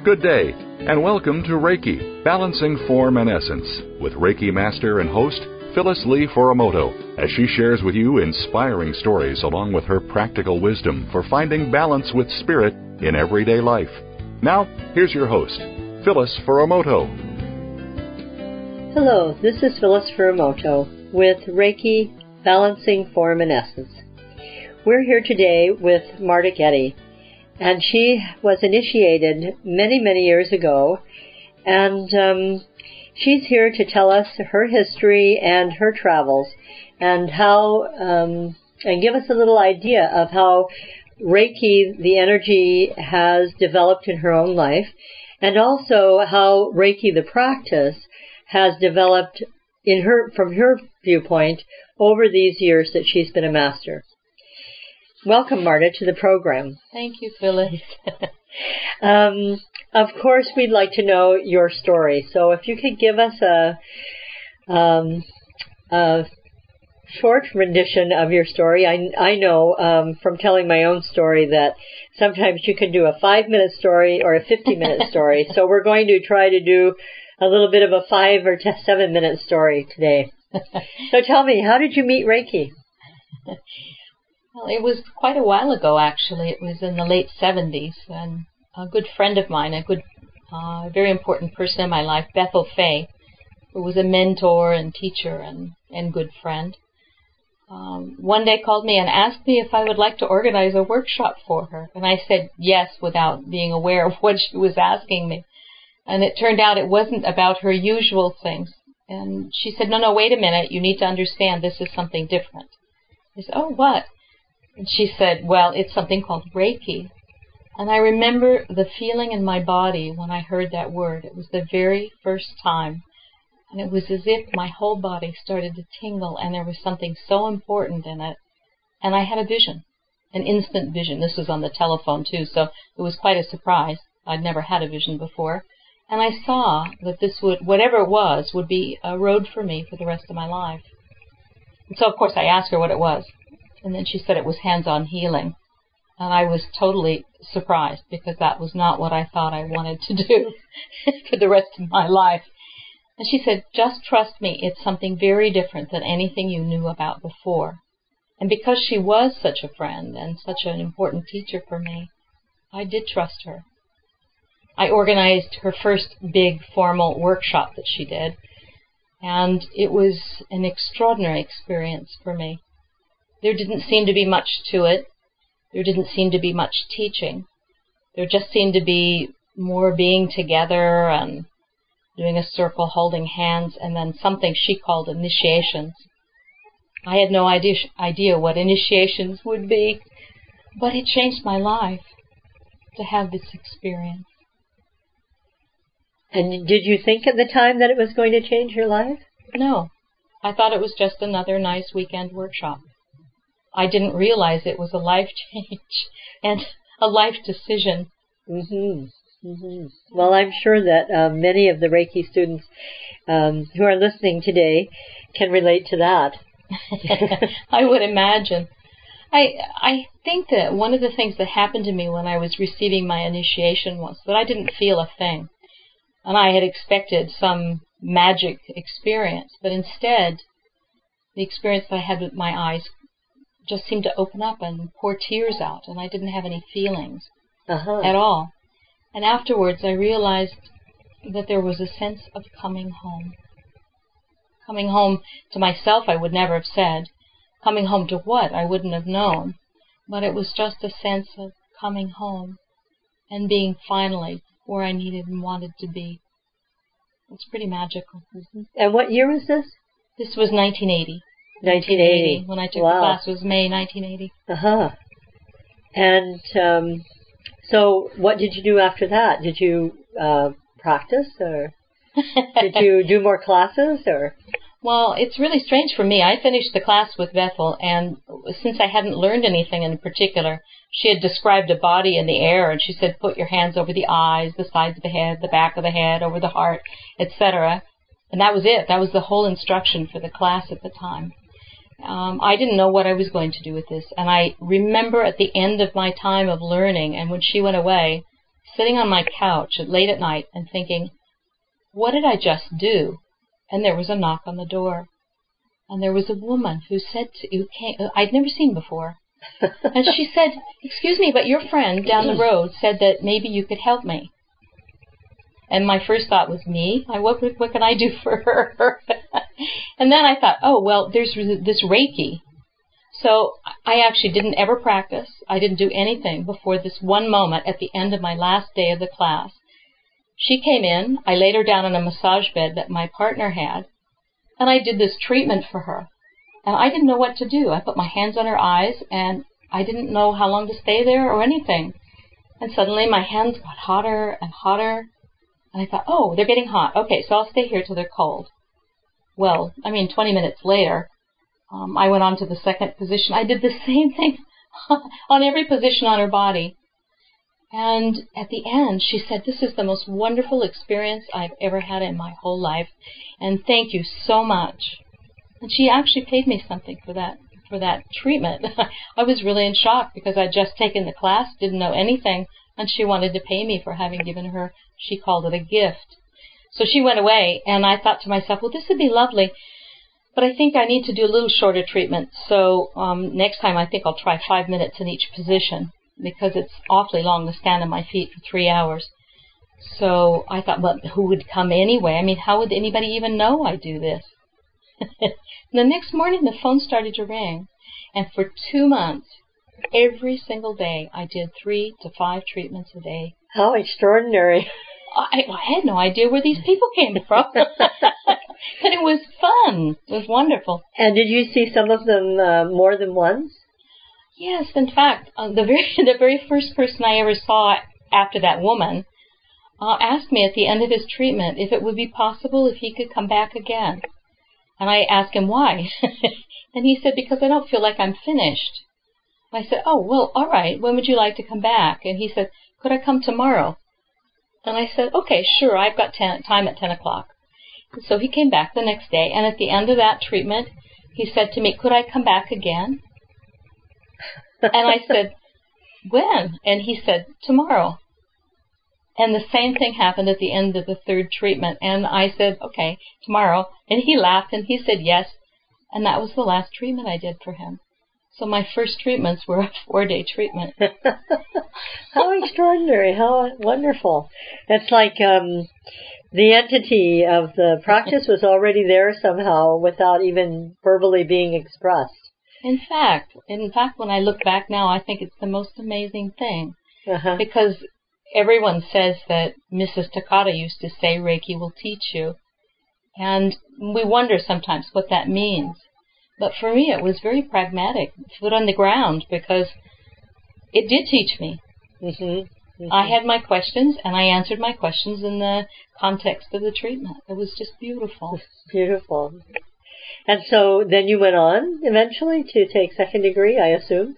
Good day, and welcome to Reiki, Balancing Form and Essence, with Reiki Master and host, Phyllis Lee Furamoto, as she shares with you inspiring stories along with her practical wisdom for finding balance with spirit in everyday life. Now, here's your host, Phyllis Furamoto. Hello, this is Phyllis Furamoto with Reiki, Balancing Form and Essence. We're here today with Marta Getty, and she was initiated many years ago, and she's here to tell us her history and her travels, and how and give us a little idea of how Reiki, the energy, has developed in her own life, and also how Reiki, the practice, has developed from her viewpoint over these years that she's been a master. Welcome, Marta, to the program. Thank you, Phyllis. Of course, we'd like to know your story. So if you could give us a short rendition of your story. I know from telling my own story that sometimes you can do a 5-minute story or a 50-minute story. So we're going to try to do a little bit of a 5 or 7-minute story today. So tell me, how did you meet Reiki? Well, it was quite a while ago, actually. It was in the late 70s, and a good friend of mine, a good, very important person in my life, Bethel Fay, who was a mentor and teacher and good friend, one day called me and asked me if I would like to organize a workshop for her. And I said yes without being aware of what she was asking me. And it turned out it wasn't about her usual things. And she said, no, wait a minute. You need to understand this is something different. I said, oh, what? And she said, well, it's something called Reiki. And I remember the feeling in my body when I heard that word. It was the very first time. And it was as if my whole body started to tingle, and there was something so important in it. And I had a vision, an instant vision. This was on the telephone, too, so it was quite a surprise. I'd never had a vision before. And I saw that this would, whatever it was, would be a road for me for the rest of my life. And so, of course, I asked her what it was. And then she said it was hands-on healing. And I was totally surprised, because that was not what I thought I wanted to do for the rest of my life. And she said, just trust me, it's something very different than anything you knew about before. And because she was such a friend and such an important teacher for me, I did trust her. I organized her first big formal workshop that she did, and it was an extraordinary experience for me. There didn't seem to be much to it. There didn't seem to be much teaching. There just seemed to be more being together and doing a circle, holding hands, and then something she called initiations. I had no idea what initiations would be, but it changed my life to have this experience. And did you think at the time that it was going to change your life? No. I thought it was just another nice weekend workshop. I didn't realize it was a life change and a life decision. Well, I'm sure that many of the Reiki students who are listening today can relate to that. I would imagine. I think that one of the things that happened to me when I was receiving my initiation was that I didn't feel a thing. And I had expected some magic experience, but instead, the experience that I had with my eyes just seemed to open up and pour tears out, and I didn't have any feelings at all. And afterwards, I realized that there was a sense of coming home. Coming home to myself, I would never have said. Coming home to what, I wouldn't have known. But it was just a sense of coming home and being finally where I needed and wanted to be. It's pretty magical. And what year was this? This was 1980. 1980. When I took the class, it was May 1980. And so what did you do after that? Did you practice, or did you do more classes, or? Well, it's really strange for me. I finished the class with Bethel, and since I hadn't learned anything in particular, she had described a body in the air, and she said, put your hands over the eyes, the sides of the head, the back of the head, over the heart, etc. And that was it. That was the whole instruction for the class at the time. I didn't know what I was going to do with this, and I remember at the end of my time of learning, and when she went away, sitting on my couch late at night and thinking, what did I just do? And there was a knock on the door. And there was a woman who came, I'd never seen before. And she said, excuse me, but your friend down the road said that maybe you could help me. And my first thought was, me? What can I do for her? And then I thought, oh, well, there's this Reiki. So I actually didn't ever practice. I didn't do anything before this one moment at the end of my last day of the class. She came in. I laid her down on a massage bed that my partner had. And I did this treatment for her. And I didn't know what to do. I put my hands on her eyes, and I didn't know how long to stay there or anything. And suddenly my hands got hotter and hotter. And I thought, oh, they're getting hot. Okay, so I'll stay here till they're cold. Well, 20 minutes later, I went on to the second position. I did the same thing on every position on her body. And at the end, she said, this is the most wonderful experience I've ever had in my whole life. And thank you so much. And she actually paid me something for that treatment. I was really in shock because I'd just taken the class, didn't know anything, and she wanted to pay me for having given her, she called it a gift. So she went away, and I thought to myself, well, this would be lovely, but I think I need to do a little shorter treatment. So next time I think I'll try 5 minutes in each position because it's awfully long to stand on my feet for 3 hours. So I thought, well, who would come anyway? How would anybody even know I do this? The next morning, the phone started to ring. And for 2 months, every single day, I did 3 to 5 treatments a day. How extraordinary. I had no idea where these people came from. But it was fun. It was wonderful. And did you see some of them more than once? Yes, in fact, the very first person I ever saw after that woman asked me at the end of his treatment if it would be possible if he could come back again. And I asked him why. And he said, because I don't feel like I'm finished. I said, oh, well, all right. When would you like to come back? And he said, could I come tomorrow? And I said, okay, sure. I've got time at 10 o'clock. And so he came back the next day. And at the end of that treatment, he said to me, could I come back again? And I said, when? And he said, tomorrow. And the same thing happened at the end of the third treatment. And I said, okay, tomorrow. And he laughed and he said yes. And that was the last treatment I did for him. So my first treatments were a 4-day treatment. How extraordinary. How wonderful. It's like the entity of the practice was already there somehow without even verbally being expressed. In fact, when I look back now, I think it's the most amazing thing. Because everyone says that Mrs. Takata used to say, Reiki will teach you. And we wonder sometimes what that means. But for me, it was very pragmatic, foot on the ground, because it did teach me. I had my questions, and I answered my questions in the context of the treatment. It was just beautiful. Beautiful. And so then you went on eventually to take second degree, I assume?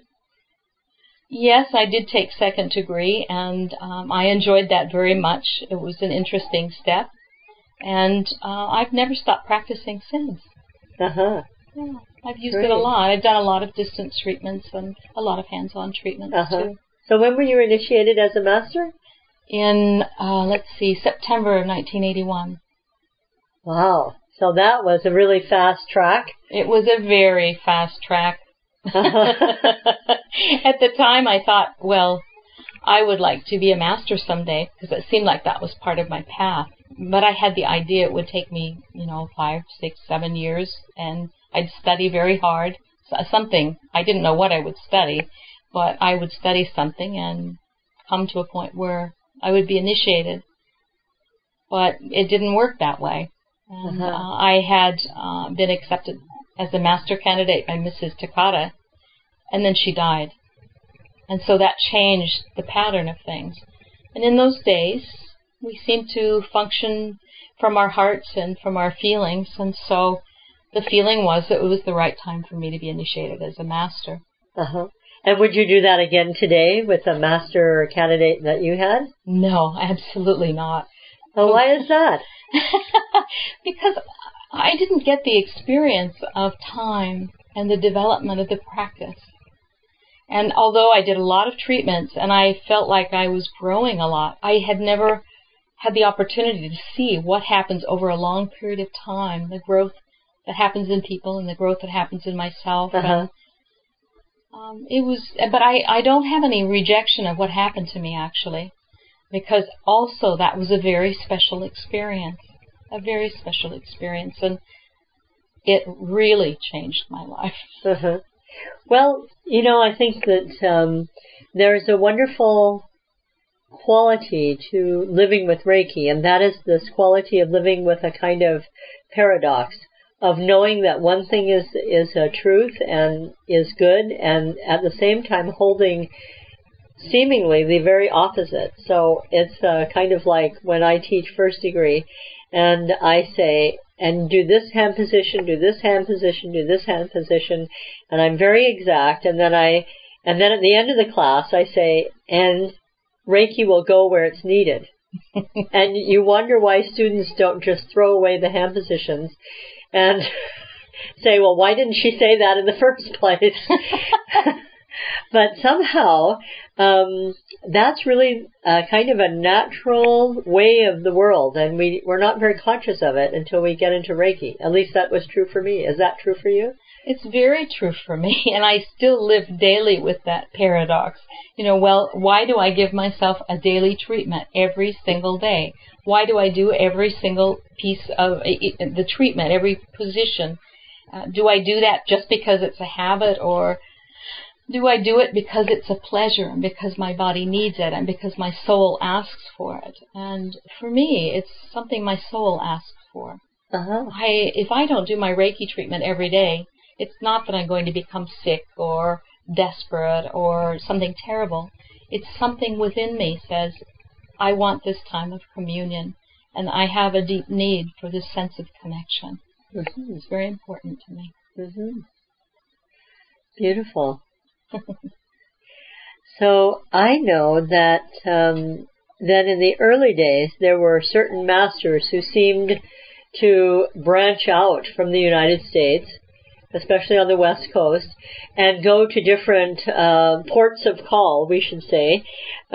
Yes, I did take second degree, and I enjoyed that very much. It was an interesting step, and I've never stopped practicing since. Yeah, I've used it a lot. I've done a lot of distance treatments and a lot of hands-on treatments, too. So when were you initiated as a master? In, September of 1981. Wow. So that was a really fast track. It was a very fast track. At the time, I thought, well, I would like to be a master someday, because it seemed like that was part of my path. But I had the idea it would take me, 5, 6, 7 years, and I'd study very hard. Something, I didn't know what I would study, but I would study something and come to a point where I would be initiated. But it didn't work that way. And I had been accepted as a master candidate by Mrs. Takata, and then she died. And so that changed the pattern of things. And in those days, we seemed to function from our hearts and from our feelings, and so the feeling was that it was the right time for me to be initiated as a master. And would you do that again today with a master candidate that you had? No, absolutely not. Oh, why is that? Because I didn't get the experience of time and the development of the practice. And although I did a lot of treatments and I felt like I was growing a lot, I had never had the opportunity to see what happens over a long period of time, the growth that happens in people and the growth that happens in myself. Uh-huh. And but I don't have any rejection of what happened to me, actually, because also that was a very special experience, and it really changed my life. Uh-huh. Well, I think that there's a wonderful quality to living with Reiki, and that is this quality of living with a kind of paradox of knowing that one thing is a truth and is good, and at the same time holding seemingly the very opposite. So it's kind of like when I teach first degree, and I say, and do this hand position, do this hand position, do this hand position, and I'm very exact, and then at the end of the class I say, and Reiki will go where it's needed. And you wonder why students don't just throw away the hand positions and say, well, why didn't she say that in the first place? But somehow, that's really kind of a natural way of the world, and we're not very conscious of it until we get into Reiki. At least that was true for me. Is that true for you? It's very true for me, and I still live daily with that paradox. Well, why do I give myself a daily treatment every single day? Why do I do every single piece of the treatment, every position? Do I do that just because it's a habit, or do I do it because it's a pleasure and because my body needs it and because my soul asks for it? And for me, it's something my soul asks for. Uh-huh. If I don't do my Reiki treatment every day, it's not that I'm going to become sick or desperate or something terrible. It's something within me says, I want this time of communion, and I have a deep need for this sense of connection. Mm-hmm. It's very important to me. Mm-hmm. Beautiful. So I know that in the early days there were certain masters who seemed to branch out from the United States, especially on the West Coast, and go to different ports of call, we should say.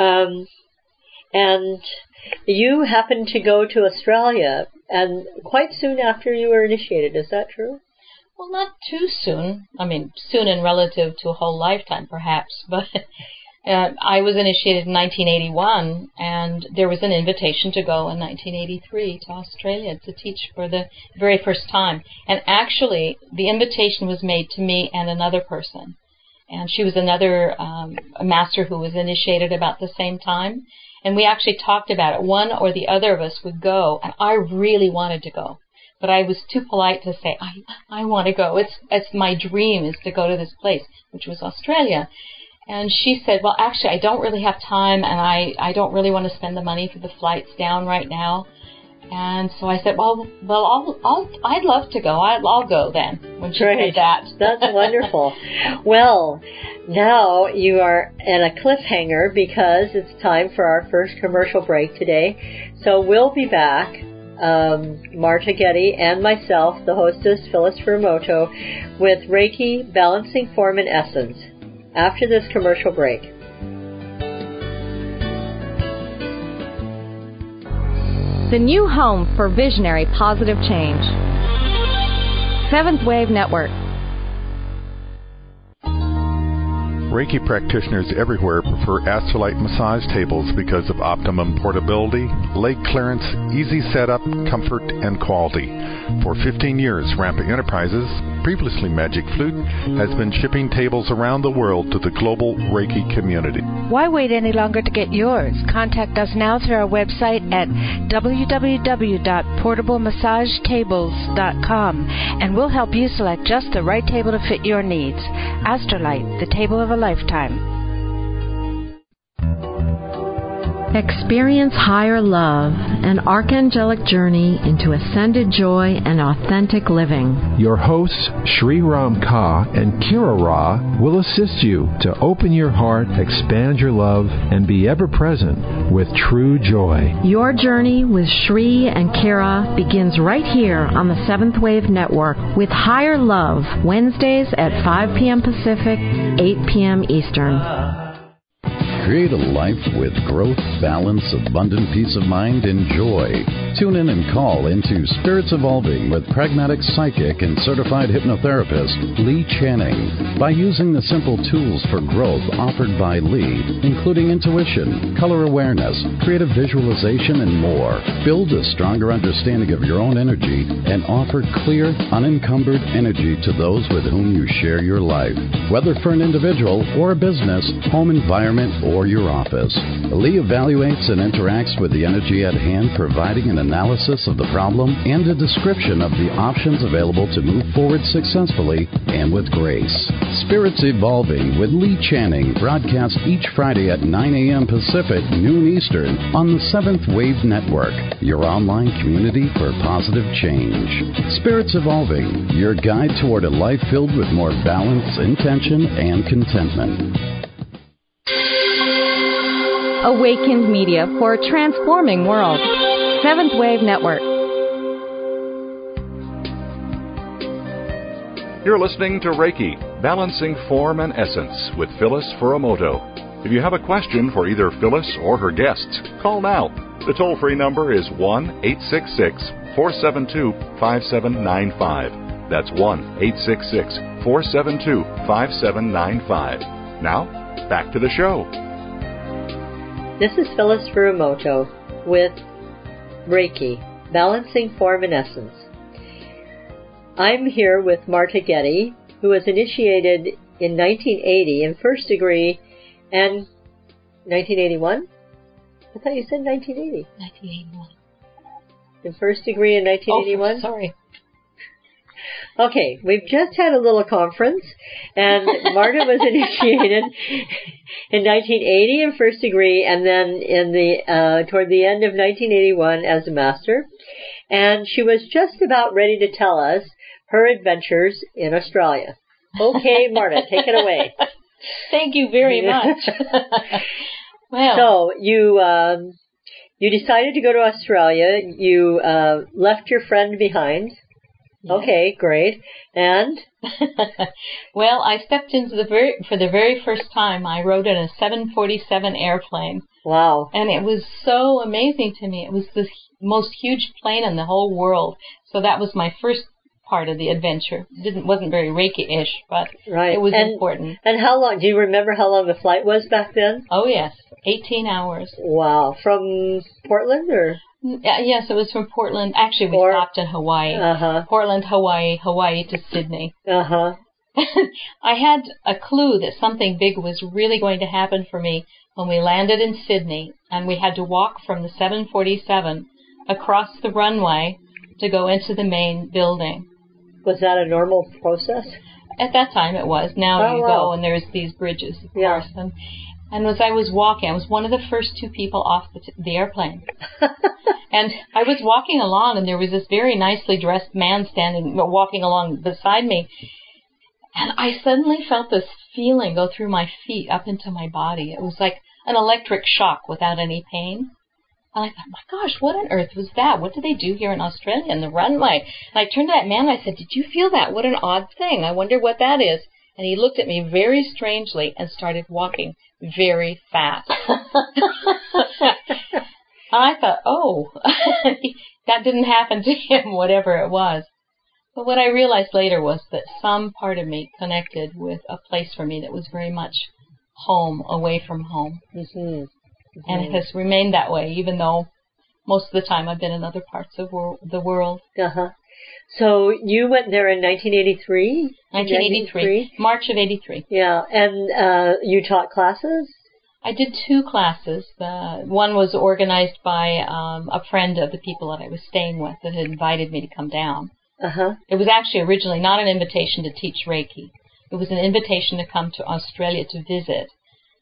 And you happened to go to Australia, and quite soon after you were initiated. Is that true? Well, not too soon. I mean, soon in relative to a whole lifetime, perhaps. But I was initiated in 1981, and there was an invitation to go in 1983 to Australia to teach for the very first time. And actually, the invitation was made to me and another person. And she was another a master who was initiated about the same time. And we actually talked about it. One or the other of us would go, and I really wanted to go. But I was too polite to say, I want to go. It's my dream is to go to this place, which was Australia. And she said, well, actually, I don't really have time, and I don't really want to spend the money for the flights down right now. And so I said, well, I'd love to go. I'll go then, when she said that. That's wonderful. Well, now you are in a cliffhanger because it's time for our first commercial break today. So we'll be back, Marta Getty and myself, the hostess, Phyllis Furumoto, with Reiki Balancing Form and Essence, after this commercial break. The new home for visionary positive change. Seventh Wave Network. Reiki practitioners everywhere prefer Astrolite massage tables because of optimum portability, leg clearance, easy setup, comfort, and quality. For 15 years, Rampa Enterprises, previously Magic Flute, has been shipping tables around the world to the global Reiki community. Why wait any longer to get yours? Contact us now through our website at www.portablemassagetables.com, and we'll help you select just the right table to fit your needs. Astrolite, the table of a lifetime. Experience higher love, an archangelic journey into ascended joy and authentic living. Your hosts, Sri Ram Ka and Kira Ra, will assist you to open your heart, expand your love, and be ever present with true joy. Your journey with Sri and Kira begins right here on the Seventh Wave Network with Higher Love, Wednesdays at 5 p.m. Pacific, 8 p.m. Eastern. Create a life with growth, balance, abundant peace of mind, and joy. Tune in and call into Spirits Evolving with pragmatic psychic and certified hypnotherapist Lee Channing. By using the simple tools for growth offered by Lee, including intuition, color awareness, creative visualization, and more, build a stronger understanding of your own energy and offer clear, unencumbered energy to those with whom you share your life, whether for an individual or a business, home environment, or your office. Lee evaluates and interacts with the energy at hand, providing an analysis of the problem and a description of the options available to move forward successfully and with grace. Spirits Evolving with Lee Channing broadcast each Friday at 9 a.m. Pacific, noon Eastern on the Seventh Wave Network, your online community for positive change. Spirits Evolving, your guide toward a life filled with more balance, intention, and contentment. Awakened Media for a transforming world. Seventh Wave Network. You're listening to Reiki, Balancing Form and Essence with Phyllis Furumoto. If you have a question for either Phyllis or her guests, call now. The toll-free number is 1-866-472-5795. That's 1-866-472-5795. Now, back to the show. This is Phyllis Furumoto with Reiki, Balancing Form and Essence. I'm here with Marta Getty, who was initiated in 1980 in first degree and 1981? I thought you said 1980. 1981. In first degree in 1981? Oh, sorry. Okay, we've just had a little conference, and Marta was initiated in 1980 in first degree, and then in the toward the end of 1981 as a master. And she was just about ready to tell us her adventures in Australia. Okay, Marta, take it away. Thank you very much. Well, so you decided to go to Australia. You left your friend behind. Yes. Okay, great. And? Well, I stepped into for the very first time, I rode in a 747 airplane. Wow. And it was so amazing to me. It was the most huge plane in the whole world. So that was my first part of the adventure. Wasn't very Reiki-ish, but right. It was important. And how long, do you remember how long the flight was back then? Oh, yes. 18 hours. Wow. From Portland or? Yes, it was from Portland. Actually, we stopped in Hawaii. Uh-huh. Portland, Hawaii to Sydney. Uh-huh. I had a clue that something big was really going to happen for me when we landed in Sydney, and we had to walk from the 747 across the runway to go into the main building. Was that a normal process? At that time it was. Now you go and there's these bridges, of course. And as I was walking, I was one of the first two people off the airplane. And I was walking along, and there was this very nicely dressed man walking along beside me. And I suddenly felt this feeling go through my feet up into my body. It was like an electric shock without any pain. And I thought, my gosh, what on earth was that? What do they do here in Australia in the runway? And I turned to that man and I said, did you feel that? What an odd thing. I wonder what that is. And he looked at me very strangely and started walking very fast. And I thought, oh, that didn't happen to him, whatever it was. But what I realized later was that some part of me connected with a place for me that was very much home, away from home. Mm-hmm. Mm-hmm. And it has remained that way, even though most of the time I've been in other parts of the world. Uh-huh. So you went there in 1983? 1983, March of 83. Yeah, and you taught classes? I did 2 classes. One was organized by a friend of the people that I was staying with that had invited me to come down. Uh-huh. It was actually originally not an invitation to teach Reiki. It was an invitation to come to Australia to visit.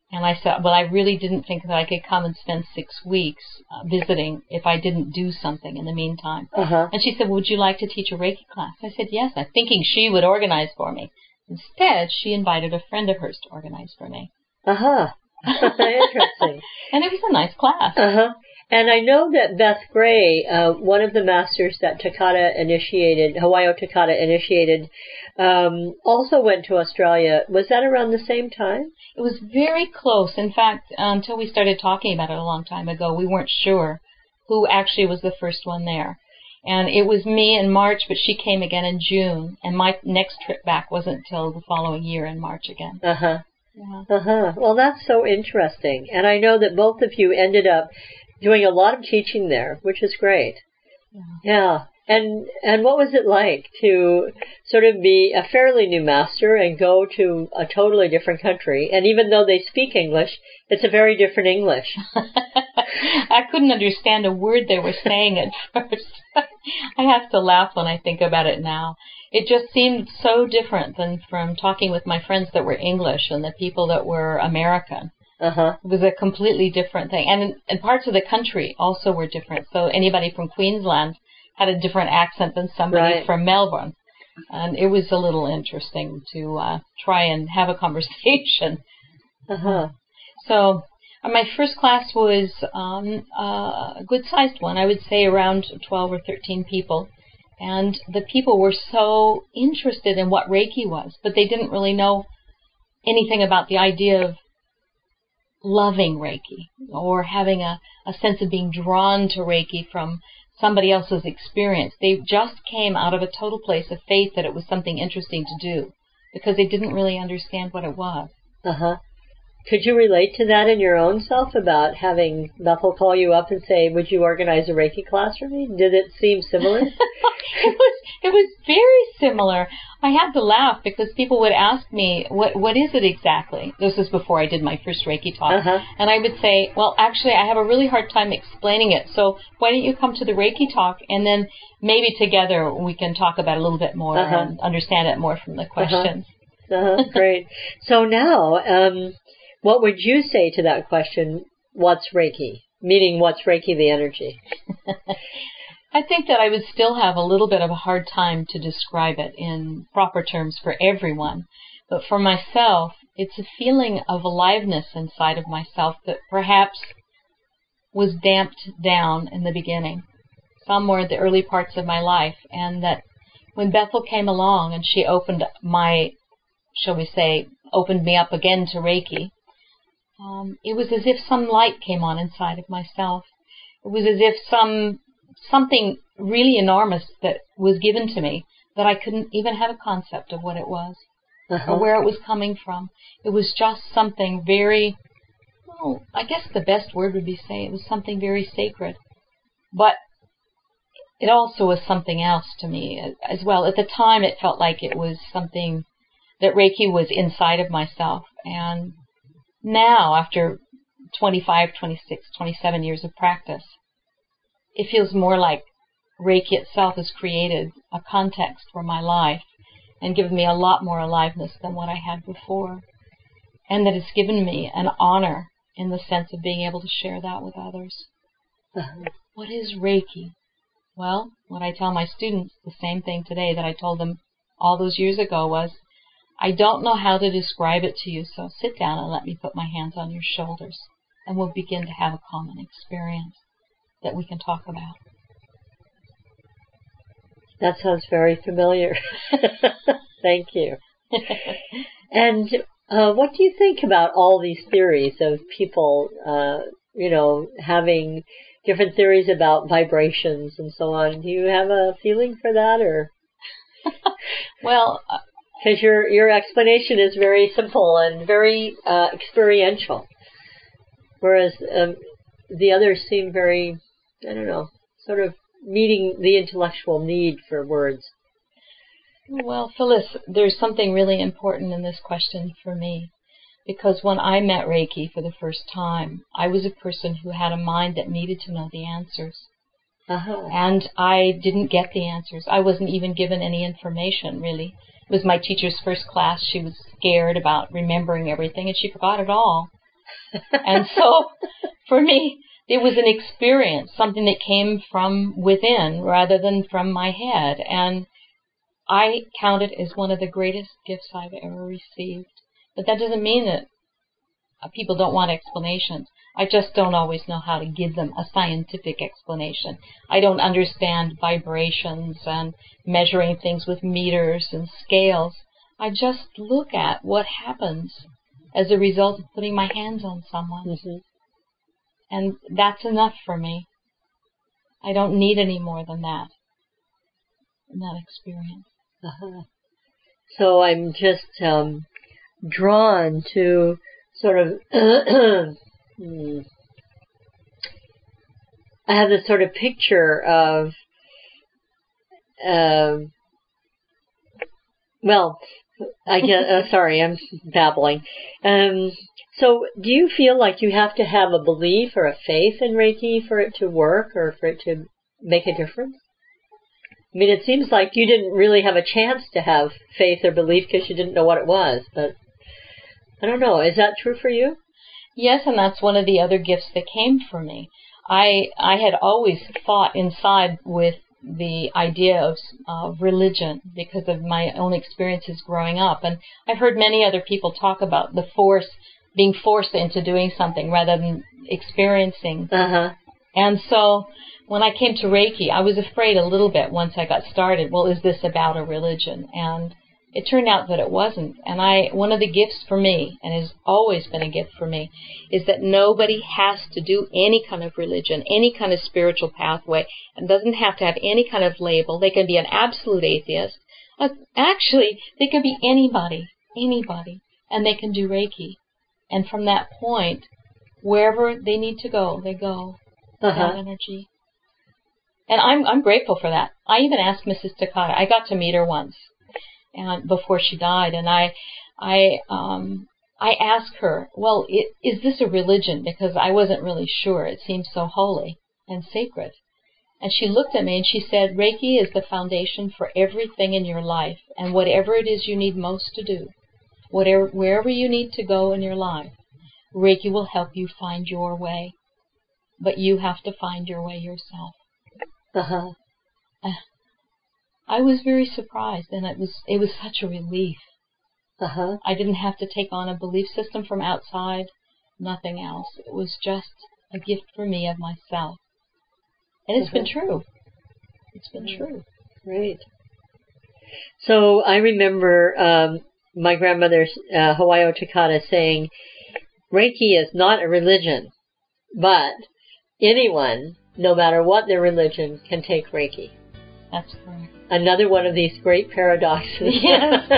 And I said, well, I really didn't think that I could come and spend 6 weeks visiting if I didn't do something in the meantime. And she said, would you like to teach a Reiki class? I said, yes, I'm thinking she would organize for me. Instead, she invited a friend of hers to organize for me. Interesting. And it was a nice class. And I know that Beth Gray, one of the masters that Hawayo Takata initiated, also went to Australia. Was that around the same time? It was very close. In fact, until we started talking about it a long time ago, we weren't sure who actually was the first one there. And it was me in March, but she came again in June. And my next trip back wasn't till the following year in March again. Well, that's so interesting. And I know that both of you ended up doing a lot of teaching there, which is great. Yeah. And what was it like to sort of be a fairly new master and go to a totally different country? And even though they speak English, it's a very different English. I couldn't understand a word they were saying at first. I have to laugh when I think about it now. It just seemed so different than from talking with my friends that were English and the people that were American. It was a completely different thing. And parts of the country also were different. So anybody from Queensland had a different accent than somebody from Melbourne. And it was a little interesting to try and have a conversation. So my first class was a good-sized one. I would say around 12 or 13 people. And the people were so interested in what Reiki was, but they didn't really know anything about the idea of loving Reiki or having a sense of being drawn to Reiki from somebody else's experience. They just came out of a total place of faith that it was something interesting to do because they didn't really understand what it was. Could you relate to that in your own self about having Bethel call you up and say, would you organize a Reiki class for me? Did it seem similar? It was very similar. I had to laugh because people would ask me, what is it exactly? This is before I did my first Reiki talk. And I would say, well, actually, I have a really hard time explaining it. So why don't you come to the Reiki talk and then maybe together we can talk about it a little bit more and understand it more from the questions. Great. So now, what would you say to that question, what's Reiki? Meaning, what's Reiki, the energy? I think that I would still have a little bit of a hard time to describe it in proper terms for everyone. But for myself, it's a feeling of aliveness inside of myself that perhaps was damped down in the beginning, somewhere in the early parts of my life. And that when Bethel came along and she opened my, shall we say, opened me up again to Reiki, it was as if some light came on inside of myself. It was as if something really enormous that was given to me that I couldn't even have a concept of what it was or where it was coming from. It was just something very, well, I guess the best word would be say it was something very sacred. But it also was something else to me as well. At the time, it felt like it was something that Reiki was inside of myself. And now, after 25, 26, 27 years of practice, it feels more like Reiki itself has created a context for my life and given me a lot more aliveness than what I had before. And that it's given me an honor in the sense of being able to share that with others. What is Reiki? Well, what I tell my students, the same thing today that I told them all those years ago was, I don't know how to describe it to you, so sit down and let me put my hands on your shoulders, and we'll begin to have a common experience that we can talk about. That sounds very familiar. Thank you. And what do you think about all these theories of people, having different theories about vibrations and so on? Do you have a feeling for that, or? Well, because your explanation is very simple and very experiential, whereas the others seem very, I don't know, sort of meeting the intellectual need for words. Well, Phyllis, there's something really important in this question for me, because when I met Reiki for the first time, I was a person who had a mind that needed to know the answers. And I didn't get the answers. I wasn't even given any information, really. It was my teacher's first class. She was scared about remembering everything, and she forgot it all. And so, for me, it was an experience, something that came from within rather than from my head. And I count it as one of the greatest gifts I've ever received. But that doesn't mean that people don't want explanations. I just don't always know how to give them a scientific explanation. I don't understand vibrations and measuring things with meters and scales. I just look at what happens as a result of putting my hands on someone. Mm-hmm. And that's enough for me. I don't need any more than that in that experience. Uh-huh. So I'm just drawn to sort of I have this sort of picture of I guess sorry, I'm babbling. So do you feel like you have to have a belief or a faith in Reiki for it to work or for it to make a difference? I mean, it seems like you didn't really have a chance to have faith or belief because you didn't know what it was, but I don't know. Is that true for you? Yes, and that's one of the other gifts that came for me. I had always fought inside with the idea of religion because of my own experiences growing up. And I've heard many other people talk about the being forced into doing something rather than experiencing. Uh-huh. And so when I came to Reiki, I was afraid a little bit once I got started. Well, is this about a religion? And it turned out that it wasn't. And one of the gifts for me, and has always been a gift for me, is that nobody has to do any kind of religion, any kind of spiritual pathway, and doesn't have to have any kind of label. They can be an absolute atheist. Actually, they can be anybody, and they can do Reiki. And from that point, wherever they need to go, they go. Uh-huh. That energy. And I'm grateful for that. I even asked Mrs. Takata. I got to meet her once, and before she died, and I asked her, well, is this a religion? Because I wasn't really sure. It seemed so holy and sacred. And she looked at me and she said, Reiki is the foundation for everything in your life, and whatever it is you need most to do, wherever you need to go in your life, Reiki will help you find your way. But you have to find your way yourself. Uh-huh. I was very surprised, and it was such a relief. Uh-huh. I didn't have to take on a belief system from outside, nothing else. It was just a gift for me of myself. And it's been true. It's been true. Great. So I remember my grandmother, Hawayo Takata, saying, Reiki is not a religion, but anyone, no matter what their religion, can take Reiki. That's correct. Another one of these great paradoxes. Yes.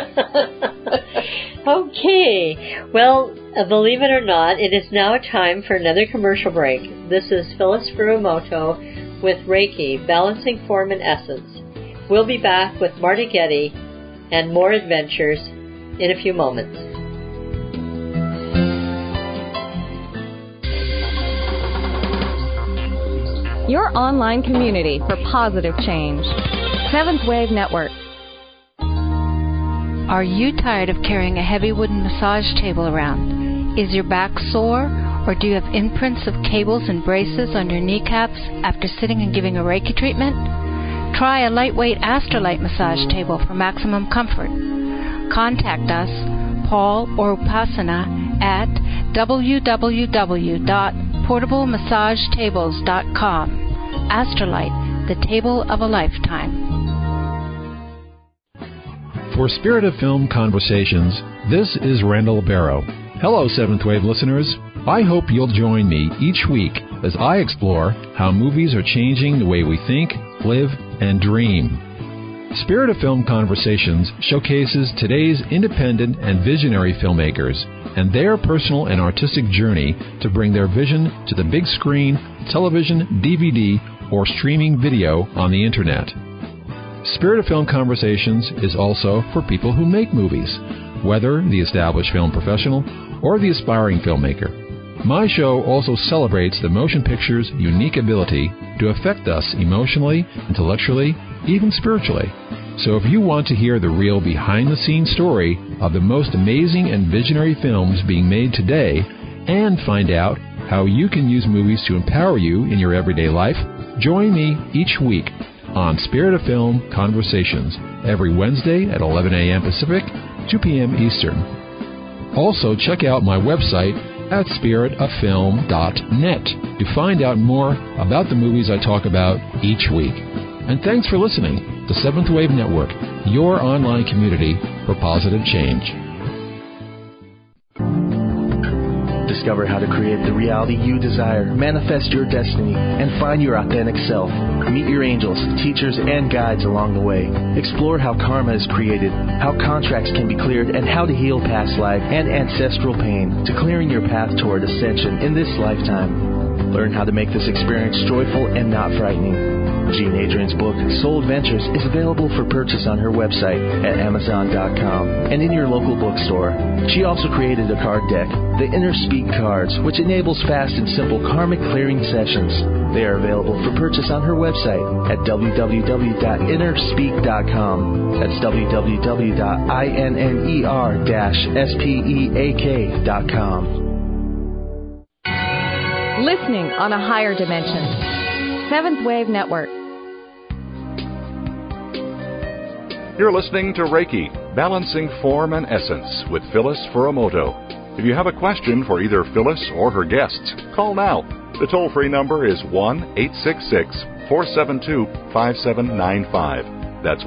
Okay. Well, believe it or not, it is now time for another commercial break. This is Phyllis Furumoto with Reiki, Balancing Form and Essence. We'll be back with Marta Getty and more adventures in a few moments. Your online community for positive change. Seventh Wave Network. Are you tired of carrying a heavy wooden massage table around? Is your back sore, or do you have imprints of cables and braces on your kneecaps after sitting and giving a Reiki treatment? Try a lightweight Astrolite massage table for maximum comfort. Contact us, Paul or Upasana, at www.portablemassagetables.com. Astrolite, the table of a lifetime. For Spirit of Film Conversations, this is Randall Barrow. Hello, Seventh Wave listeners. I hope you'll join me each week as I explore how movies are changing the way we think, live, and dream. Spirit of Film Conversations showcases today's independent and visionary filmmakers and their personal and artistic journey to bring their vision to the big screen, television, DVD, or streaming video on the Internet. Spirit of Film Conversations is also for people who make movies, whether the established film professional or the aspiring filmmaker. My show also celebrates the motion picture's unique ability to affect us emotionally, intellectually, even spiritually. So if you want to hear the real behind-the-scenes story of the most amazing and visionary films being made today, and find out how you can use movies to empower you in your everyday life, join me each week on Spirit of Film Conversations every Wednesday at 11 a.m. Pacific, 2 p.m. Eastern. Also, check out my website at spiritoffilm.net to find out more about the movies I talk about each week. And thanks for listening to Seventh Wave Network, your online community for positive change. Discover how to create the reality you desire, manifest your destiny, and find your authentic self. Meet your angels, teachers, and guides along the way. Explore how karma is created, how contracts can be cleared, and how to heal past life and ancestral pain to clearing your path toward ascension in this lifetime. Learn how to make this experience joyful and not frightening. Jean Adrian's book, Soul Adventures, is available for purchase on her website at Amazon.com and in your local bookstore. She also created a card deck, the Inner Speak cards, which enables fast and simple karmic clearing sessions. They are available for purchase on her website at www.innerspeak.com. That's www.inner-speak.com. Listening on a higher dimension. Seventh Wave Network. You're listening to Reiki, Balancing Form and Essence with Phyllis Furumoto. If you have a question for either Phyllis or her guests, call now. The toll-free number is 1-866-472-5795. That's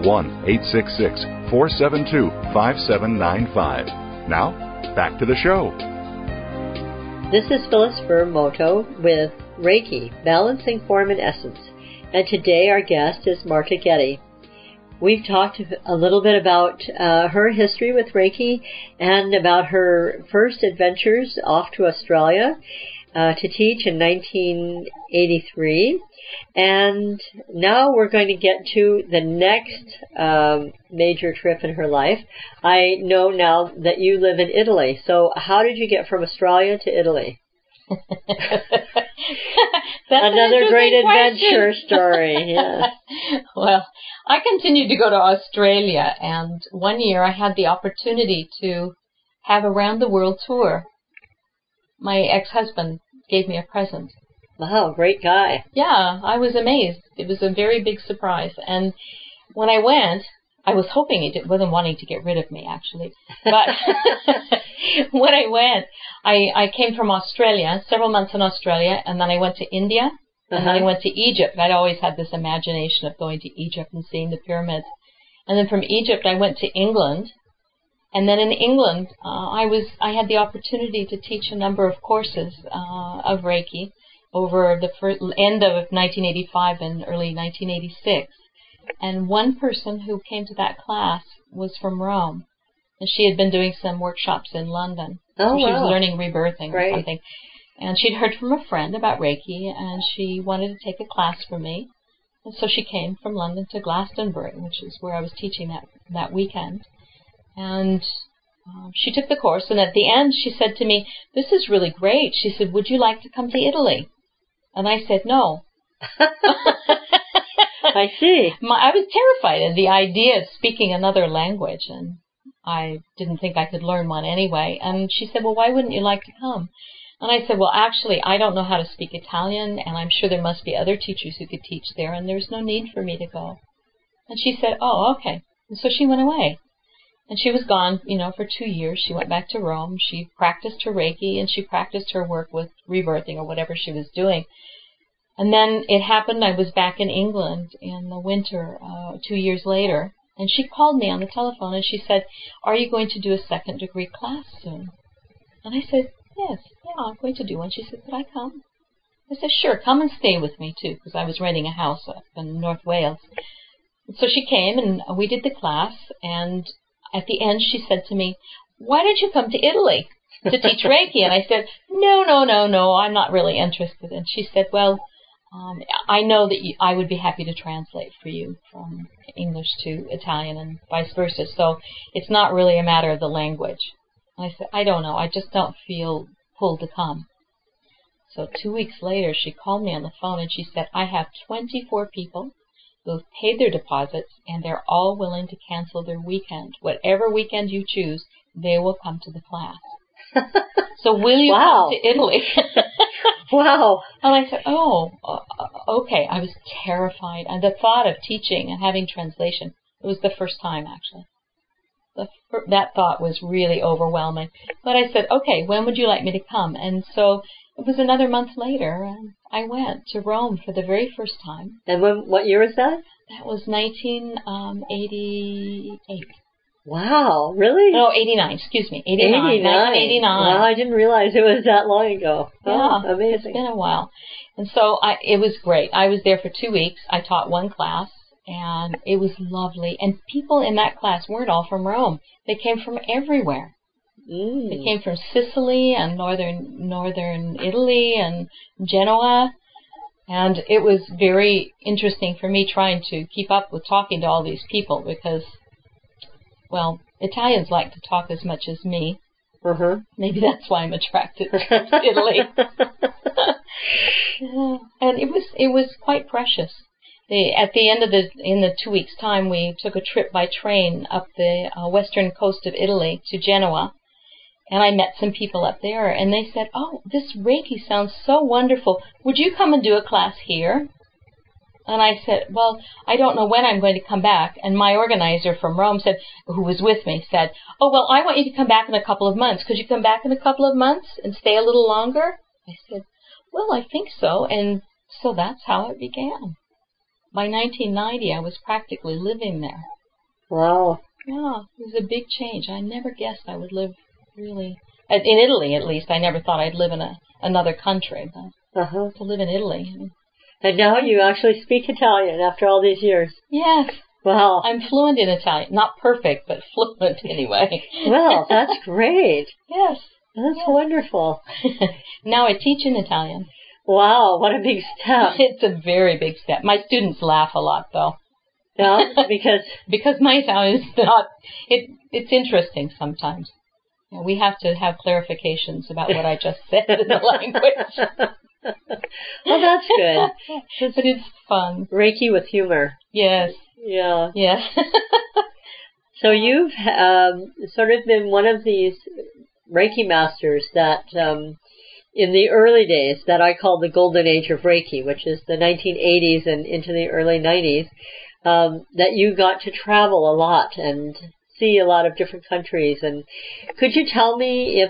1-866-472-5795. Now, back to the show. This is Phyllis Furumoto with Reiki, Balancing Form and Essence, and today our guest is Marta Getty. We've talked a little bit about her history with Reiki and about her first adventures off to Australia to teach in 1983. And now we're going to get to the next major trip in her life. I know now that you live in Italy. So how did you get from Australia to Italy? Another great adventure story. Yes. Well, I continued to go to Australia, and one year I had the opportunity to have a round-the-world tour. My ex-husband gave me a present. Wow, great guy. Yeah, I was amazed. It was a very big surprise. And when I went, I was hoping he wasn't wanting to get rid of me, actually. But when I went, I came from Australia, several months in Australia, and then I went to India, and then I went to Egypt. I'd always had this imagination of going to Egypt and seeing the pyramids. And then from Egypt, I went to England. And then in England, I had the opportunity to teach a number of courses of Reiki over the end of 1985 and early 1986. And one person who came to that class was from Rome. And she had been doing some workshops in London. Oh, she was wow. learning rebirthing or something. And she'd heard from a friend about Reiki, and she wanted to take a class from me. And so she came from London to Glastonbury, which is where I was teaching that weekend. And she took the course, and at the end she said to me, "This is really great." She said, "Would you like to come to Italy?" And I said, "No." I see. I was terrified at the idea of speaking another language, and I didn't think I could learn one anyway. And she said, "Well, why wouldn't you like to come?" And I said, "Well, actually, I don't know how to speak Italian, and I'm sure there must be other teachers who could teach there, and there's no need for me to go." And she said, "Oh, okay." And so she went away. And she was gone, for 2 years. She went back to Rome. She practiced her Reiki, and she practiced her work with rebirthing or whatever she was doing. And then it happened, I was back in England in the winter 2 years later, and she called me on the telephone, and she said, "Are you going to do a second-degree class soon?" And I said, "Yes, I'm going to do one." She said, "Could I come?" I said, "Sure, come and stay with me, too," because I was renting a house up in North Wales. And so she came, and we did the class, and at the end she said to me, "Why don't you come to Italy to teach Reiki?" And I said, No, I'm not really interested. And she said, "Well, I know that I would be happy to translate for you from English to Italian and vice versa, so it's not really a matter of the language." And I said, "I don't know, I just don't feel pulled to come." So 2 weeks later, she called me on the phone and she said, "I have 24 people who have paid their deposits, and they're all willing to cancel their weekend. Whatever weekend you choose, they will come to the class." So will you Wow. come to Italy? Wow. And I said, okay. I was terrified. And the thought of teaching and having translation, it was the first time, actually. That thought was really overwhelming. But I said, okay, when would you like me to come? And so it was another month later, and I went to Rome for the very first time. And what year was that? That was 1988. Wow, really? No, 89, excuse me. 89. 1989. Wow, I didn't realize it was that long ago. Yeah, Oh, amazing. It's been a while. And so it was great. I was there for 2 weeks. I taught one class, and it was lovely. And people in that class weren't all from Rome. They came from everywhere. They came from Sicily and northern Italy and Genoa. And it was very interesting for me trying to keep up with talking to all these people because, well, Italians like to talk as much as me. Maybe that's why I'm attracted to Italy. And it was quite precious. At the end of in the 2 weeks' time, we took a trip by train up the western coast of Italy to Genoa. And I met some people up there, and they said, "Oh, this Reiki sounds so wonderful. Would you come and do a class here?" And I said, "Well, I don't know when I'm going to come back." And my organizer from Rome who was with me, said, "Oh, well, I want you to come back in a couple of months. Could you come back in a couple of months and stay a little longer?" I said, "Well, I think so." And so that's how it began. By 1990, I was practically living there. Wow. Yeah, it was a big change. I never guessed I would live really in Italy, at least. I never thought I'd live in another country, but to live in Italy. And now you actually speak Italian after all these years. Yes. Wow. I'm fluent in Italian. Not perfect, but fluent anyway. Well, that's great. Yes. That's wonderful. Now I teach in Italian. Wow, what a big step. It's a very big step. My students laugh a lot, though. Yeah, because my Italian is not, it's interesting sometimes. Yeah, we have to have clarifications about what I just said in the language. Well, that's good. But it's fun. Reiki with humor. Yes. Yeah. Yes. So you've sort of been one of these Reiki masters that in the early days that I call the golden age of Reiki, which is the 1980s and into the early 90s, that you got to travel a lot and see a lot of different countries. And could you tell me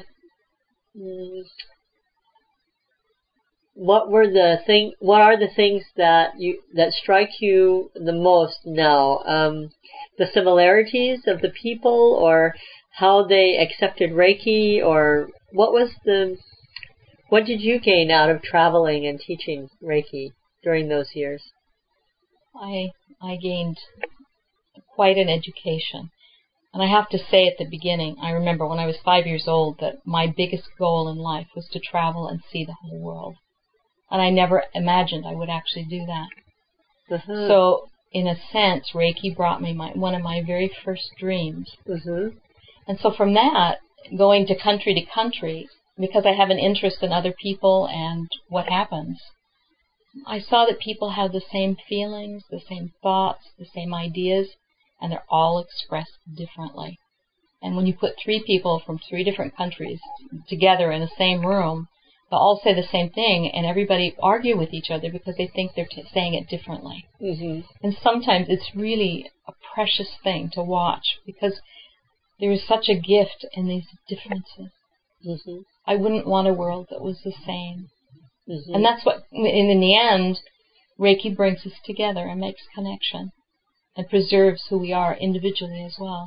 what are the things that strike you the most now? The similarities of the people, or how they accepted Reiki, or what did you gain out of traveling and teaching Reiki during those years? I gained quite an education. And I have to say at the beginning, I remember when I was 5 years old that my biggest goal in life was to travel and see the whole world. And I never imagined I would actually do that. So, in a sense, Reiki brought me one of my very first dreams. And so from that, going to country, because I have an interest in other people and what happens, I saw that people have the same feelings, the same thoughts, the same ideas, and they're all expressed differently. And when you put 3 people from 3 different countries together in the same room, they'll all say the same thing, and everybody argue with each other because they think they're saying it differently. And sometimes it's really a precious thing to watch because there is such a gift in these differences. I wouldn't want a world that was the same. And that's what, in the end, Reiki brings us together and makes connection and preserves who we are individually as well.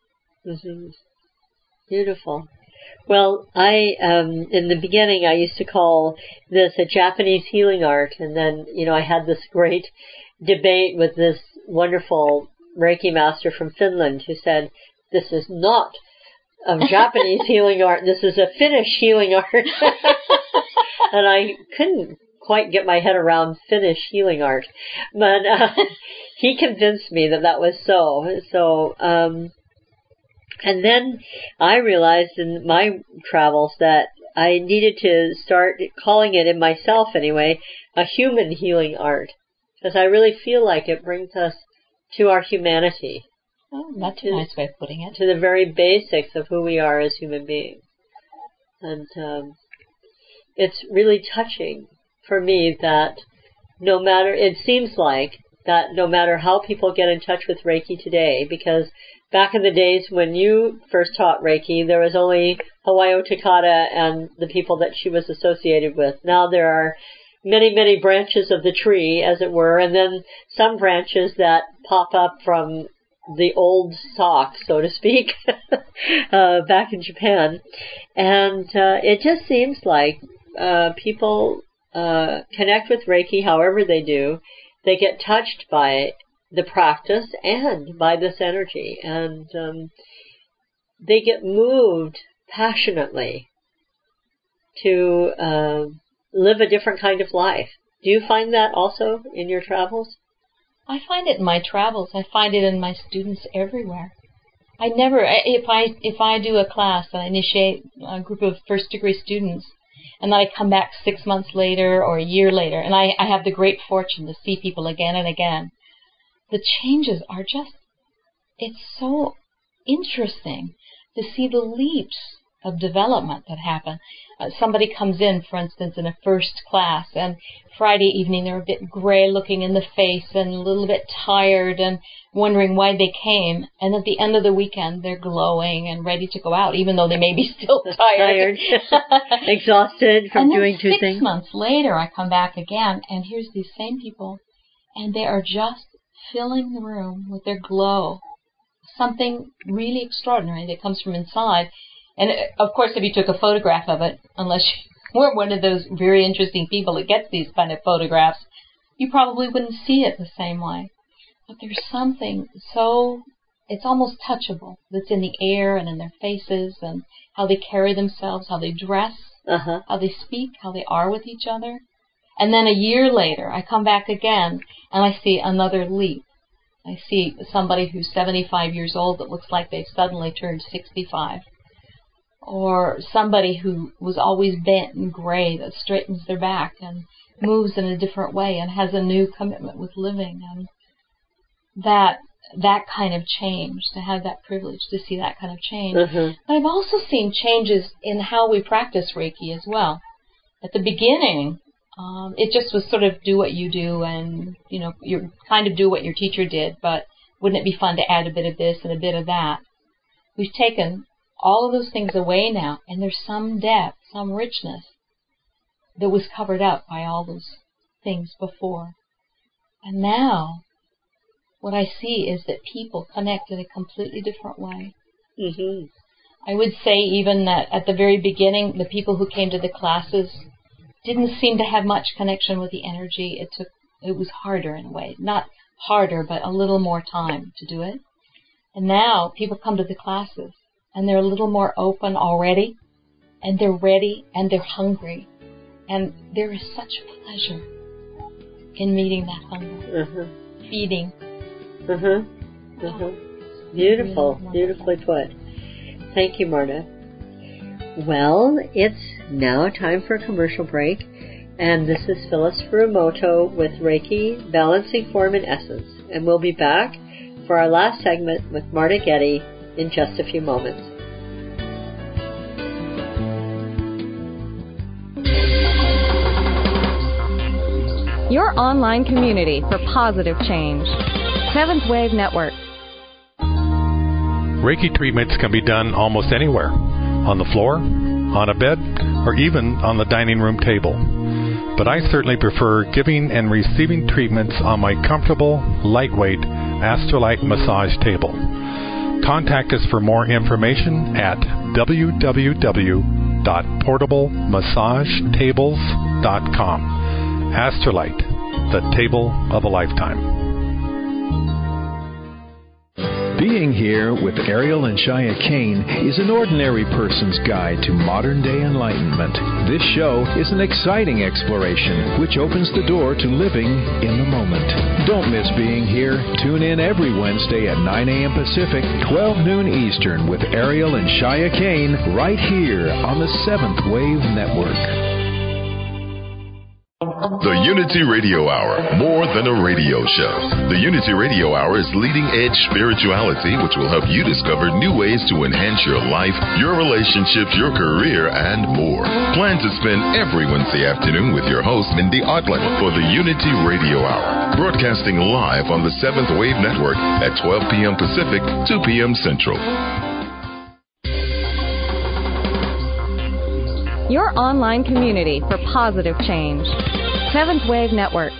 Beautiful. Well, in the beginning, I used to call this a Japanese healing art, and then, I had this great debate with this wonderful Reiki master from Finland who said, "This is not a Japanese healing art, this is a Finnish healing art." And I couldn't quite get my head around Finnish healing art, but he convinced me that was so. And then I realized in my travels that I needed to start calling it, in myself anyway, a human healing art, because I really feel like it brings us to our humanity. Oh, that's a nice way of putting it. To the very basics of who we are as human beings. And it's really touching for me that it seems like that no matter how people get in touch with Reiki today, because back in the days when you first taught Reiki, there was only Hawayo Takata and the people that she was associated with. Now there are many, many branches of the tree, as it were, and then some branches that pop up from the old sock, so to speak, back in Japan. And it just seems like people connect with Reiki however they do. They get touched by the practice and by this energy, and they get moved passionately to live a different kind of life. Do you find that also in your travels? I find it in my travels. I find it in my students everywhere. I never, if I do a class and I initiate a group of first-degree students, and then I come back 6 months later or a year later, and I have the great fortune to see people again and again, the changes are just, it's so interesting to see the leaps of development that happen. Somebody comes in, for instance, in a first class, and Friday evening they're a bit gray looking in the face and a little bit tired and wondering why they came, and at the end of the weekend they're glowing and ready to go out, even though they may be still tired. Exhausted from doing two things. 6 months later I come back again, and here's these same people, and they are just filling the room with their glow. Something really extraordinary that comes from inside. And, of course, if you took a photograph of it, unless you were one of those very interesting people that gets these kind of photographs, you probably wouldn't see it the same way. But there's something so, it's almost touchable, that's in the air and in their faces and how they carry themselves, how they dress, how they speak, how they are with each other. And then a year later, I come back again, and I see another leap. I see somebody who's 75 years old that looks like they've suddenly turned 65. Or somebody who was always bent and gray that straightens their back and moves in a different way and has a new commitment with living. And that kind of change, to have that privilege to see that kind of change. But I've also seen changes in how we practice Reiki as well. At the beginning, it just was sort of do what you do, and you kind of do what your teacher did, but wouldn't it be fun to add a bit of this and a bit of that? We've taken all of those things away now, and there's some depth, some richness that was covered up by all those things before. And now, what I see is that people connect in a completely different way. I would say even that at the very beginning, the people who came to the classes didn't seem to have much connection with the energy. It was harder in a way. Not harder, but a little more time to do it. And now people come to the classes, and they're a little more open already, and they're ready, and they're hungry. And there is such pleasure in meeting that hunger, feeding. Beautiful, beautifully put. Thank you, Marta. Well, it's now time for a commercial break, and this is Phyllis Furumoto with Reiki, Balancing Form and Essence, and we'll be back for our last segment with Marta Getty in just a few moments. Your online community for positive change. Seventh Wave Network. Reiki treatments can be done almost anywhere. On the floor, on a bed, or even on the dining room table. But I certainly prefer giving and receiving treatments on my comfortable, lightweight Astrolite massage table. Contact us for more information at www.portablemassagetables.com. Astrolite, the table of a lifetime. Being Here with Ariel and Shia Kane is an ordinary person's guide to modern-day enlightenment. This show is an exciting exploration which opens the door to living in the moment. Don't miss Being Here. Tune in every Wednesday at 9 a.m. Pacific, 12 noon Eastern with Ariel and Shia Kane right here on the Seventh Wave Network. The Unity Radio Hour, more than a radio show. The Unity Radio Hour is leading-edge spirituality, which will help you discover new ways to enhance your life, your relationships, your career, and more. Plan to spend every Wednesday afternoon with your host, Mindy Otland, for the Unity Radio Hour, broadcasting live on the 7th Wave Network at 12 p.m. Pacific, 2 p.m. Central. Your online community for positive change. 7th Wave Network.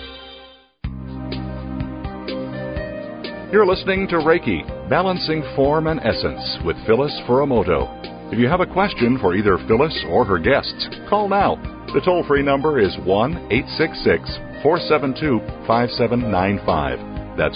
You're listening to Reiki, Balancing Form and Essence with Phyllis Furumoto. If you have a question for either Phyllis or her guests, call now. The toll-free number is 1-866-472-5795. That's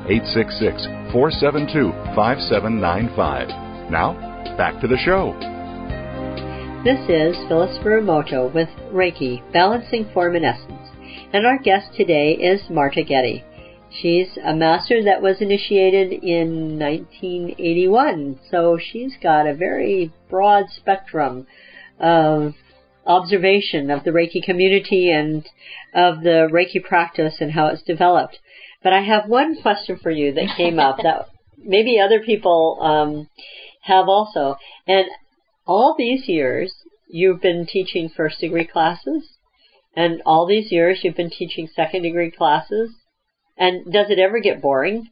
1-866-472-5795. Now, back to the show. This is Phyllis Furumoto with Reiki, Balancing Form and Essence. And our guest today is Marta Getty. She's a master that was initiated in 1981, so she's got a very broad spectrum of observation of the Reiki community and of the Reiki practice and how it's developed. But I have one question for you that came up that maybe other people have also. And all these years, you've been teaching first-degree classes, and all these years, you've been teaching second-degree classes. And does it ever get boring?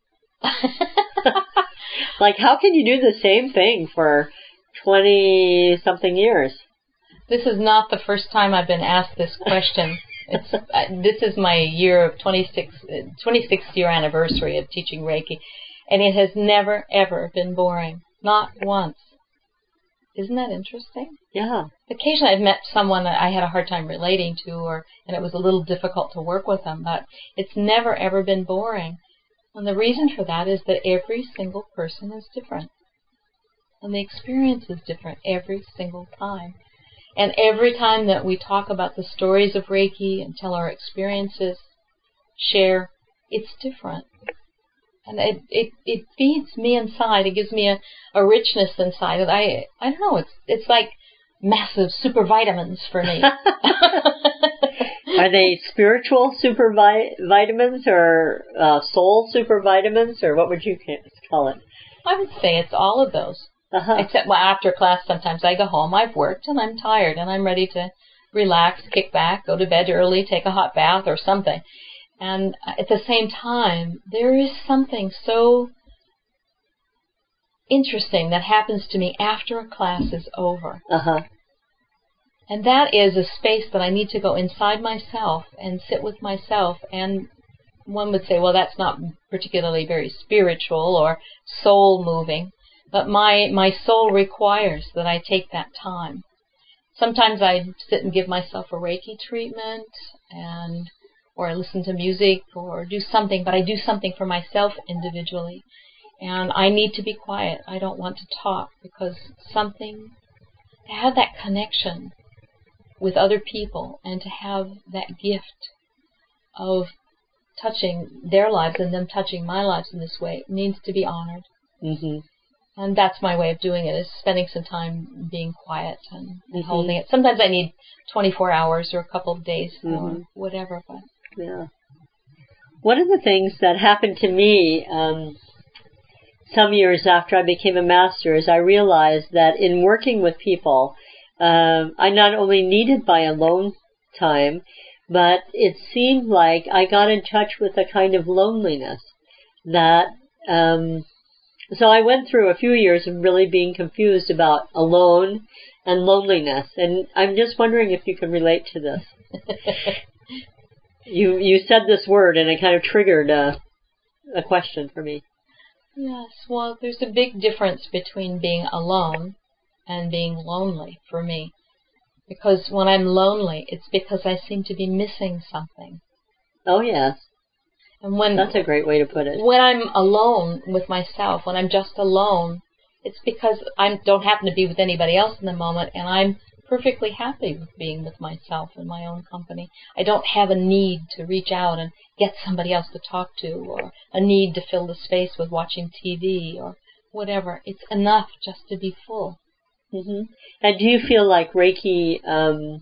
Like, how can you do the same thing for 20-something years? This is not the first time I've been asked this question. This is my year of 26th year anniversary of teaching Reiki, and it has never, ever been boring. Not once. Isn't that interesting? Yeah. Occasionally I've met someone that I had a hard time relating to, and it was a little difficult to work with them, but it's never, ever been boring. And the reason for that is that every single person is different. And the experience is different every single time. And every time that we talk about the stories of Reiki and tell our experiences, share, it's different. And it feeds me inside. It gives me a richness inside. And I don't know, it's like massive super vitamins for me. Are they spiritual super vitamins or soul super vitamins, or what would you call it? I would say it's all of those. Except after class, sometimes I go home, I've worked, and I'm tired, and I'm ready to relax, kick back, go to bed early, take a hot bath or something. And at the same time, there is something so interesting that happens to me after a class is over. And that is a space that I need to go inside myself and sit with myself. And one would say, well, that's not particularly very spiritual or soul-moving. But my soul requires that I take that time. Sometimes I sit and give myself a Reiki treatment, or I listen to music, or do something, but I do something for myself individually. And I need to be quiet. I don't want to talk, because to have that connection with other people and to have that gift of touching their lives and them touching my lives in this way needs to be honored. And that's my way of doing it, is spending some time being quiet and holding it. Sometimes I need 24 hours or a couple of days or whatever. But yeah. One of the things that happened to me some years after I became a master is I realized that in working with people, I not only needed my alone time, but it seemed like I got in touch with a kind of loneliness that... So I went through a few years of really being confused about alone and loneliness, and I'm just wondering if you can relate to this. You said this word, and it kind of triggered a question for me. Yes, well, there's a big difference between being alone and being lonely for me. Because when I'm lonely, it's because I seem to be missing something. Oh, yes. And that's a great way to put it. When I'm alone with myself, when I'm just alone, it's because I don't happen to be with anybody else in the moment, and I'm perfectly happy with being with myself in my own company. I don't have a need to reach out and get somebody else to talk to, or a need to fill the space with watching TV or whatever. It's enough just to be full. And do you feel like Reiki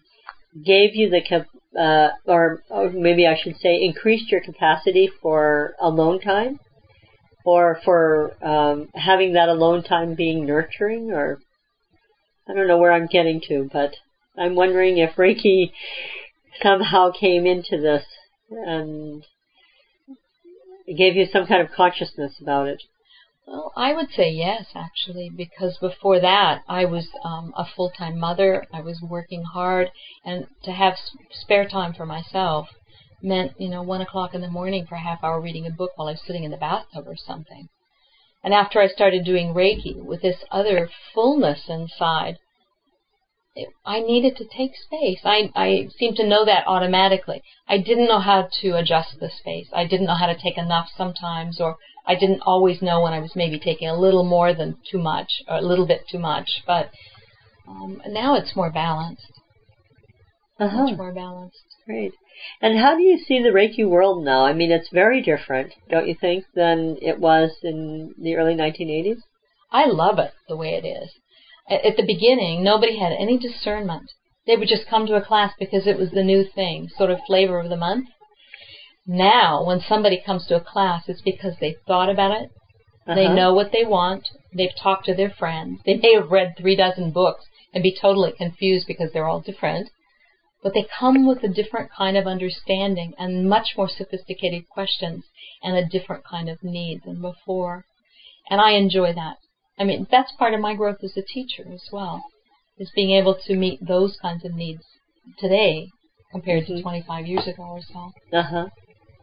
gave you or maybe I should say increased your capacity for alone time, or for having that alone time being nurturing, or I don't know where I'm getting to, but I'm wondering if Reiki somehow came into this and gave you some kind of consciousness about it. Well, I would say yes, actually, because before that I was a full-time mother. I was working hard, and to have spare time for myself meant, 1 o'clock in the morning for a half hour reading a book while I was sitting in the bathtub or something. And after I started doing Reiki with this other fullness inside, I needed to take space. I seemed to know that automatically. I didn't know how to adjust the space. I didn't know how to take enough sometimes, or I didn't always know when I was maybe taking a little more than too much, or a little bit too much. But now it's more balanced. Much more balanced. Great. And how do you see the Reiki world now? I mean, it's very different, don't you think, than it was in the early 1980s? I love it the way it is. At the beginning, nobody had any discernment. They would just come to a class because it was the new thing, sort of flavor of the month. Now, when somebody comes to a class, it's because they've thought about it. They know what they want. They've talked to their friends. They may have read 36 books and be totally confused because they're all different. But they come with a different kind of understanding and much more sophisticated questions and a different kind of need than before. And I enjoy that. I mean, that's part of my growth as a teacher as well, is being able to meet those kinds of needs today compared to 25 years ago or so.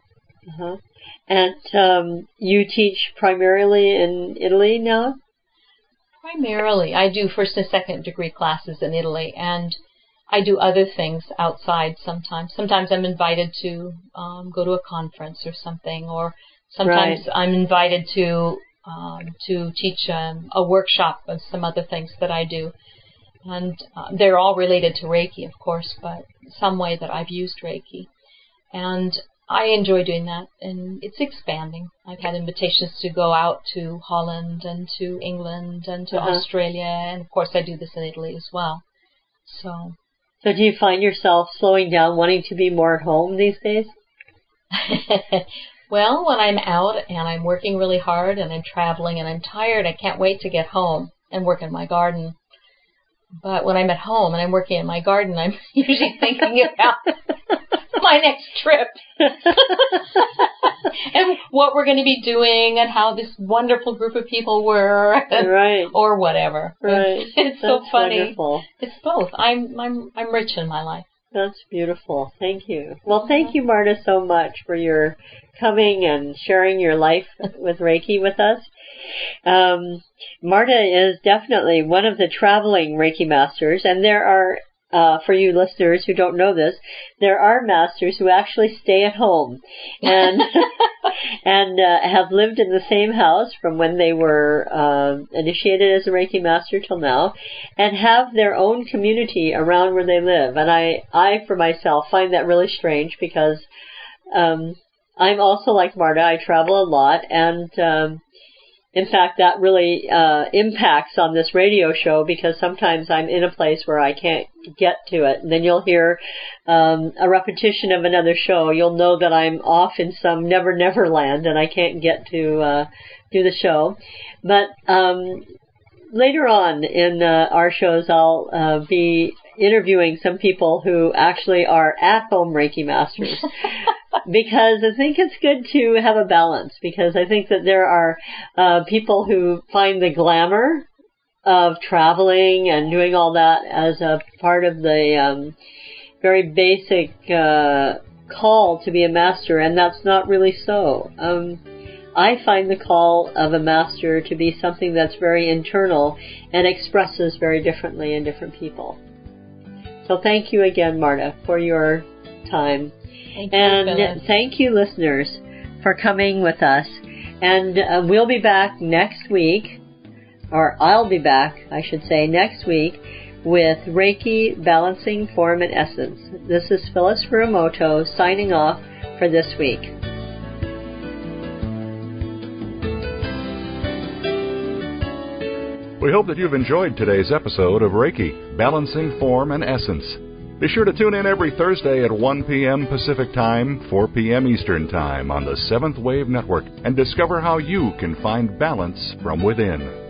And you teach primarily in Italy now? Primarily. I do first and second degree classes in Italy, and I do other things outside sometimes. Sometimes I'm invited to go to a conference or something, or sometimes I'm invited to teach a workshop of some other things that I do. And they're all related to Reiki, of course, but some way that I've used Reiki. And I enjoy doing that, and it's expanding. I've had invitations to go out to Holland and to England and to Australia, and of course I do this in Italy as well. So do you find yourself slowing down, wanting to be more at home these days? Well, when I'm out and I'm working really hard and I'm traveling and I'm tired, I can't wait to get home and work in my garden. But when I'm at home and I'm working in my garden, I'm usually thinking about my next trip and what we're going to be doing and how this wonderful group of people were, or whatever. It's so funny. Wonderful. It's both. I'm rich in my life. That's beautiful. Thank you. Well, thank you, Marta, so much for your coming and sharing your life with Reiki with us. Marta is definitely one of the traveling Reiki masters, and there are, for you listeners who don't know this, there are masters who actually stay at home and and have lived in the same house from when they were initiated as a Reiki master till now, and have their own community around where they live. And I for myself find that really strange, because I'm also like Marta. I travel a lot, and in fact, that really impacts on this radio show, because sometimes I'm in a place where I can't get to it. And then you'll hear a repetition of another show. You'll know that I'm off in some never land and I can't get to do the show. But later on in our shows, I'll be interviewing some people who actually are at-home Reiki masters. Because I think it's good to have a balance, because I think that there are people who find the glamour of traveling and doing all that as a part of the very basic call to be a master, and that's not really so. I find the call of a master to be something that's very internal and expresses very differently in different people. So thank you again, Marta, for your time. And thank you, listeners, for coming with us. And we'll be back next week, or I'll be back, I should say, next week with Reiki Balancing Form and Essence. This is Phyllis Furumoto signing off for this week. We hope that you've enjoyed today's episode of Reiki Balancing Form and Essence. Be sure to tune in every Thursday at 1 p.m. Pacific Time, 4 p.m. Eastern Time on the Seventh Wave Network and discover how you can find balance from within.